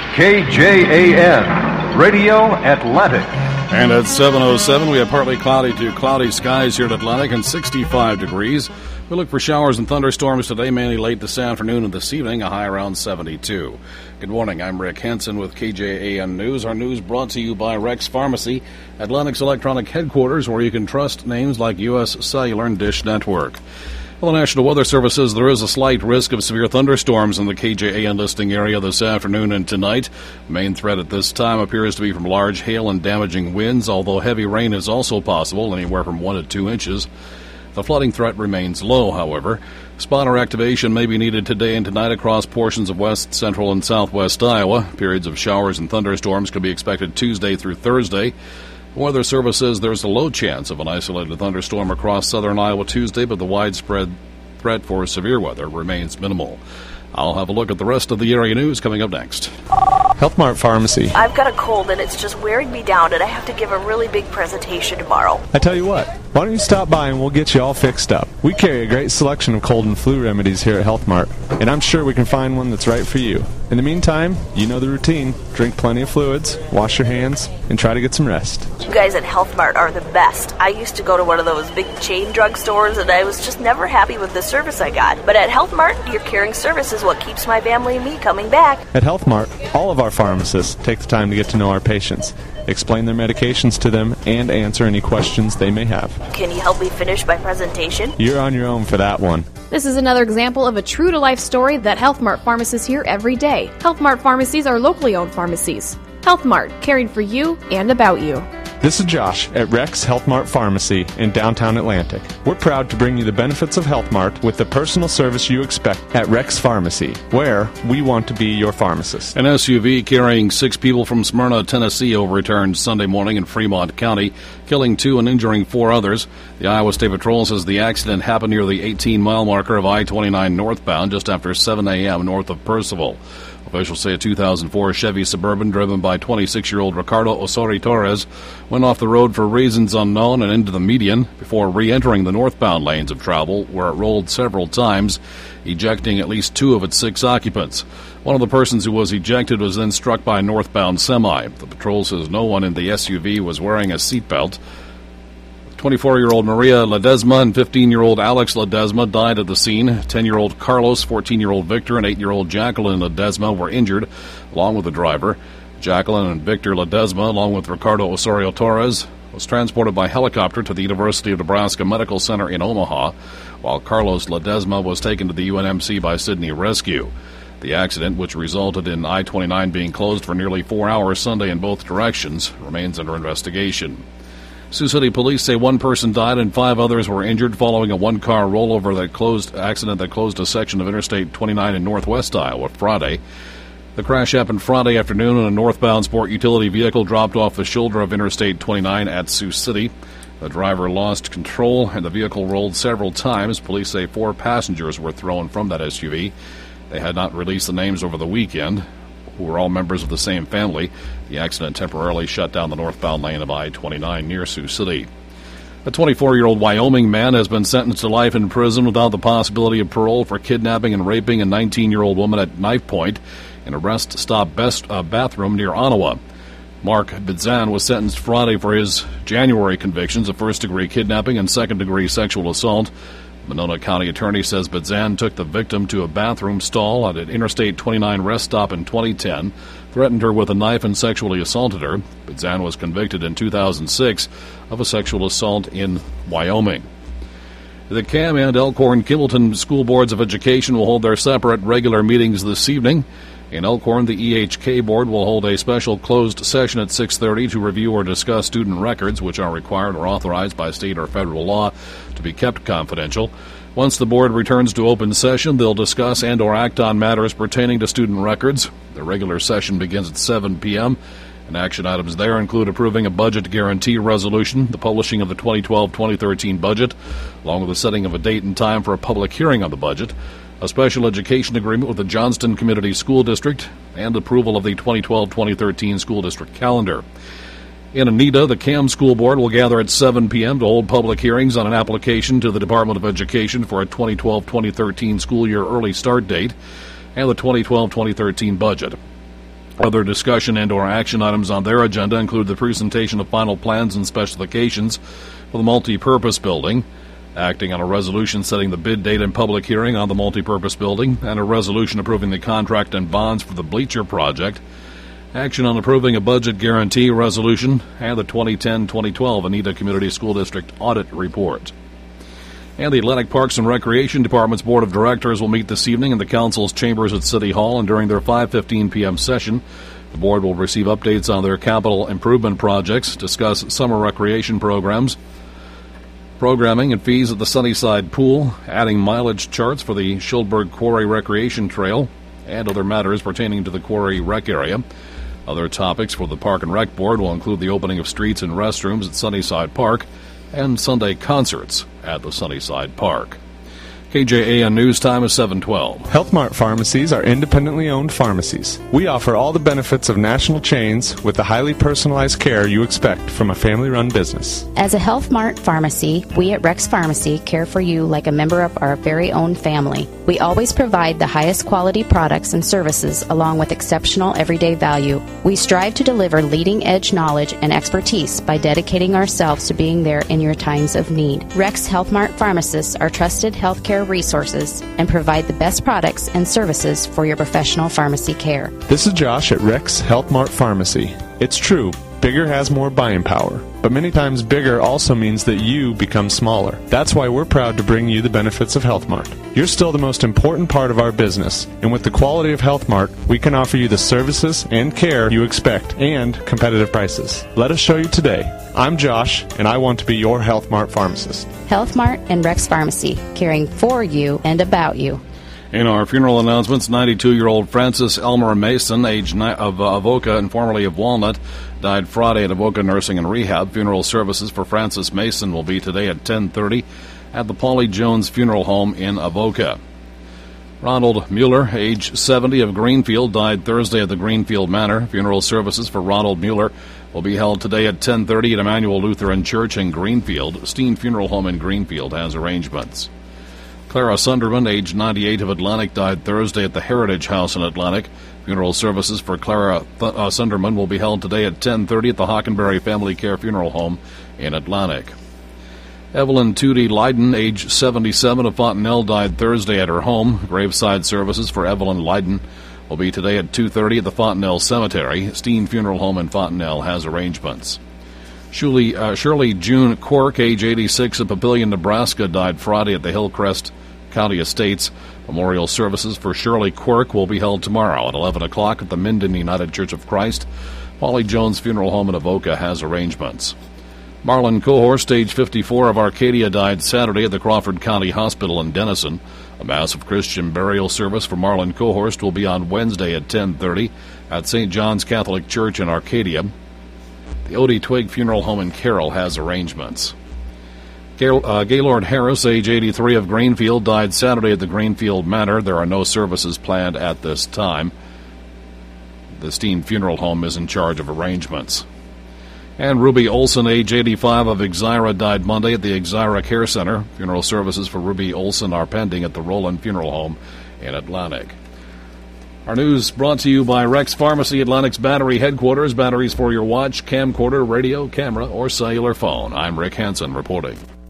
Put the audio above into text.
KJAN, Radio Atlantic. And at 7:07, we have partly cloudy to cloudy skies here at Atlantic and 65 degrees. We look for showers and thunderstorms today, mainly late this afternoon and this evening, a high around 72. Good morning, I'm Rick Henson with KJAN News. Our news brought to you by Rex Pharmacy, Atlantic's electronic headquarters, where you can trust names like U.S. Cellular and Dish Network. Well, the National Weather Service says there is a slight risk of severe thunderstorms in the KJAN listing area this afternoon and tonight. The main threat at this time appears to be from large hail and damaging winds, although heavy rain is also possible, anywhere from 1 to 2 inches. The flooding threat remains low, however. Spotter activation may be needed today and tonight across portions of west, central, and southwest Iowa. Periods of showers and thunderstorms could be expected Tuesday through Thursday. The Weather Service says there's a low chance of an isolated thunderstorm across southern Iowa Tuesday, but the widespread threat for severe weather remains minimal. I'll have a look at the rest of the area news coming up next. Health Mart Pharmacy. I've got a cold and it's just wearing me down, and I have to give a really big presentation tomorrow. I tell you what, why don't you stop by and we'll get you all fixed up. We carry a great selection of cold and flu remedies here at Health Mart, and I'm sure we can find one that's right for you. In the meantime, you know the routine. Drink plenty of fluids, wash your hands, and try to get some rest. You guys at Health Mart are the best. I used to go to one of those big chain drugstores, and I was just never happy with the service I got. But at Health Mart, your caring service is what keeps my family and me coming back. At Health Mart, all of our pharmacists take the time to get to know our patients, explain their medications to them, and answer any questions they may have. Can you help me finish my presentation? You're on your own for that one. This is another example of a true-to-life story that Health Mart pharmacists hear every day. Health Mart pharmacies are locally owned pharmacies. Health Mart, caring for you and about you. This is Josh at Rex Health Mart Pharmacy in downtown Atlantic. We're proud to bring you the benefits of Health Mart with the personal service you expect at Rex Pharmacy, where we want to be your pharmacist. An SUV carrying 6 people from Smyrna, Tennessee overturned Sunday morning in Fremont County, killing 2 and injuring 4 others. The Iowa State Patrol says the accident happened near the 18-mile marker of I-29 northbound just after 7 a.m. north of Percival. Officials say a 2004 Chevy Suburban driven by 26-year-old Ricardo Osorio-Torres went off the road for reasons unknown and into the median before re-entering the northbound lanes of travel, where it rolled several times, ejecting at least 2 of its 6 occupants. One of the persons who was ejected was then struck by a northbound semi. The patrol says no one in the SUV was wearing a seatbelt. 24-year-old Maria Ledesma and 15-year-old Alex Ledesma died at the scene. 10-year-old Carlos, 14-year-old Victor, and 8-year-old Jacqueline Ledesma were injured, along with the driver. Jacqueline and Victor Ledesma, along with Ricardo Osorio-Torres, was transported by helicopter to the University of Nebraska Medical Center in Omaha, while Carlos Ledesma was taken to the UNMC by Sydney Rescue. The accident, which resulted in I-29 being closed for nearly 4 hours Sunday in both directions, remains under investigation. Sioux City police say 1 person died and 5 others were injured following a 1-car rollover accident that closed a section of Interstate 29 in northwest Iowa Friday. The crash happened Friday afternoon when a northbound sport utility vehicle dropped off the shoulder of Interstate 29 at Sioux City. The driver lost control and the vehicle rolled several times. Police say 4 passengers were thrown from that SUV. They had not released the names over the weekend, who were all members of the same family. The accident temporarily shut down the northbound lane of I-29 near Sioux City. A 24-year-old Wyoming man has been sentenced to life in prison without the possibility of parole for kidnapping and raping a 19-year-old woman at knife point in a rest-stop bathroom near Ottawa. Mark Bidzan was sentenced Friday for his January convictions of first-degree kidnapping and second-degree sexual assault. Monona County attorney says Bidzan took the victim to a bathroom stall at an Interstate 29 rest stop in 2010, threatened her with a knife and sexually assaulted her. Bidzan was convicted in 2006 of a sexual assault in Wyoming. The CAM and Elkhorn-Kimballton School Boards of Education will hold their separate regular meetings this evening. In Elkhorn, the EHK Board will hold a special closed session at 6:30 to review or discuss student records, which are required or authorized by state or federal law to be kept confidential. Once the board returns to open session, they'll discuss and or act on matters pertaining to student records. The regular session begins at 7 p.m., and action items there include approving a budget guarantee resolution, the publishing of the 2012-2013 budget, along with the setting of a date and time for a public hearing on the budget, a special education agreement with the Johnston Community School District, and approval of the 2012-2013 school district calendar. In Anita, the CAM School Board will gather at 7 p.m. to hold public hearings on an application to the Department of Education for a 2012-2013 school year early start date and the 2012-2013 budget. Other discussion and/or action items on their agenda include the presentation of final plans and specifications for the multi-purpose building, acting on a resolution setting the bid date and public hearing on the multi-purpose building, and a resolution approving the contract and bonds for the bleacher project, action on approving a budget guarantee resolution, and the 2010-2012 Anita Community School District Audit Report. And the Atlantic Parks and Recreation Department's Board of Directors will meet this evening in the Council's chambers at City Hall, and during their 5:15 p.m. session, the Board will receive updates on their capital improvement projects, discuss summer recreation programs, programming and fees at the Sunnyside Pool, adding mileage charts for the Schildberg Quarry Recreation Trail, and other matters pertaining to the Quarry Rec area. Other topics for the Park and Rec Board will include the opening of streets and restrooms at Sunnyside Park and Sunday concerts at the Sunnyside Park. KJAN News Time is 7:12. Health Mart pharmacies are independently owned pharmacies. We offer all the benefits of national chains with the highly personalized care you expect from a family-run business. As a Health Mart pharmacy, we at Rex Pharmacy care for you like a member of our very own family. We always provide the highest quality products and services along with exceptional everyday value. We strive to deliver leading-edge knowledge and expertise by dedicating ourselves to being there in your times of need. Rex Health Mart pharmacists are trusted healthcare resources and provide the best products and services for your professional pharmacy care. This is Josh at Rex Health Mart Pharmacy. It's true, bigger has more buying power, but many times bigger also means that you become smaller. That's why we're proud to bring you the benefits of Health Mart. You're still the most important part of our business, and with the quality of Health Mart, we can offer you the services and care you expect and competitive prices. Let us show you today. I'm Josh, and I want to be your Health Mart pharmacist. Health Mart and Rex Pharmacy, caring for you and about you. In our funeral announcements, 92-year-old Francis Elmer Mason, age of Avoca and formerly of Walnut, died Friday at Avoca Nursing and Rehab. Funeral services for Francis Mason will be today at 10:30 at the Polly Jones Funeral Home in Avoca. Ronald Mueller, age 70, of Greenfield, died Thursday at the Greenfield Manor. Funeral services for Ronald Mueller will be held today at 10:30 at Emmanuel Lutheran Church in Greenfield. Steen Funeral Home in Greenfield has arrangements. Clara Sunderman, age 98, of Atlantic, died Thursday at the Heritage House in Atlantic. Funeral services for Clara Sunderman will be held today at 10:30 at the Hockenberry Family Care Funeral Home in Atlantic. Evelyn Tootie Leiden, age 77, of Fontenelle, died Thursday at her home. Graveside services for Evelyn Leiden will be today at 2:30 at the Fontenelle Cemetery. Steen Funeral Home in Fontenelle has arrangements. Shirley June Quirk, age 86, of Papillion, Nebraska, died Friday at the Hillcrest County Estates. Memorial services for Shirley Quirk will be held tomorrow at 11 o'clock at the Minden United Church of Christ. Polly Jones Funeral Home in Avoca has arrangements. Marlon Cohorst, age 54, of Arcadia, died Saturday at the Crawford County Hospital in Denison. A mass of Christian burial service for Marlon Cohorst will be on Wednesday at 10:30 at St. John's Catholic Church in Arcadia. The Odie Twig Funeral Home in Carroll has arrangements. Gaylord Harris, age 83, of Greenfield, died Saturday at the Greenfield Manor. There are no services planned at this time. The Steen Funeral Home is in charge of arrangements. And Ruby Olson, age 85, of Exira, died Monday at the Exira Care Center. Funeral services for Ruby Olson are pending at the Roland Funeral Home in Atlantic. Our news brought to you by Rex Pharmacy, Atlantic's battery headquarters. Batteries for your watch, camcorder, radio, camera, or cellular phone. I'm Rick Hansen reporting.